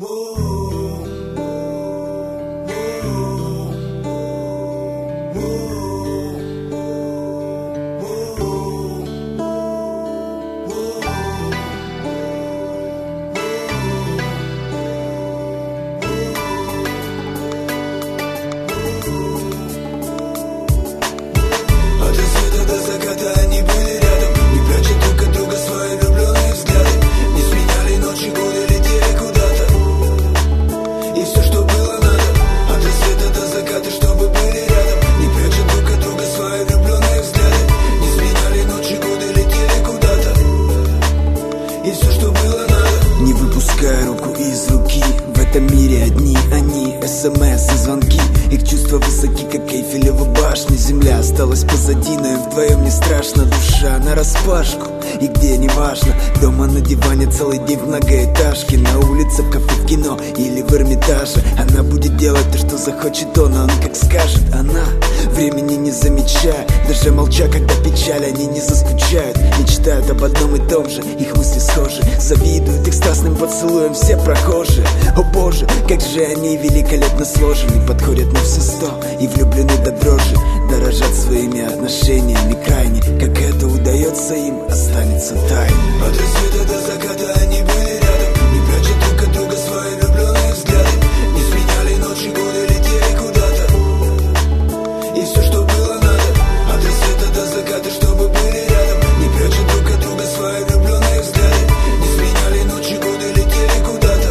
Не выпуская руку из руки, в этом мире одни они, СМС и звонки. Их чувства высоки, как Эйфелева башня. Земля осталась позади, но им вдвоем не страшно. Душа нараспашку, и где не важно. Дома на диване целый день в многоэтажке, на улице, в кафе, в кино или в Эрмитаже. Она будет делать то, что захочет он, а он как скажет. Она времени не замечает, даже молча, когда печаль, они не заскучают. Мечтают об одном и том же, их мысли схожи. Завидуют их страстным поцелуем все прохожие. О боже, как же они великолепно сложены. Подходят на все 100 и влюблены до дрожи. Дорожат своими отношениями крайне. Как это удается им, останется тайной. От рассвета до заката они были рядом, не прячут друг от друга свои влюбленные взгляды. Не сменяли ночи, годы, летели куда-то. И все, что было надо. От рассвета до заката, чтобы были рядом, не прячут друг от друга свои влюбленные взгляды. Не сменяли ночи, годы, летели куда-то.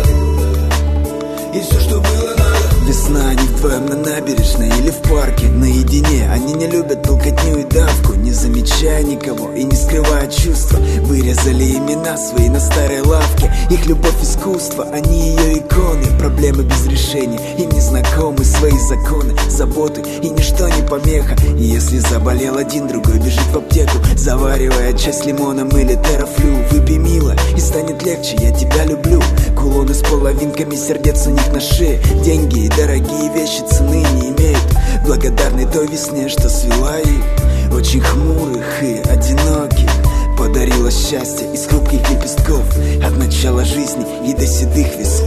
И все, что было надо. Весна, они вдвоем на набережной или в парке, наедине. Они не любят толкотню и давку, не замечая никого и не скрывая чувства. Вырезали имена свои на старой лавке. Их любовь искусство, они ее иконы. Проблемы без решения, им не знакомы свои законы, заботы, и ничто не помеха. И если заболел один, другой бежит в аптеку, заваривая чай с лимоном или терафлю. Выпей, мило, и станет легче, я тебя люблю. Кулоны с половинками сердец у них на шее. Деньги и дорогие вещи цены не имеют. Благодарны той весне, что свела их, очень хмурых и одиноких. Подарила счастье из хрупких лепестков, от начала жизни и до седых висков.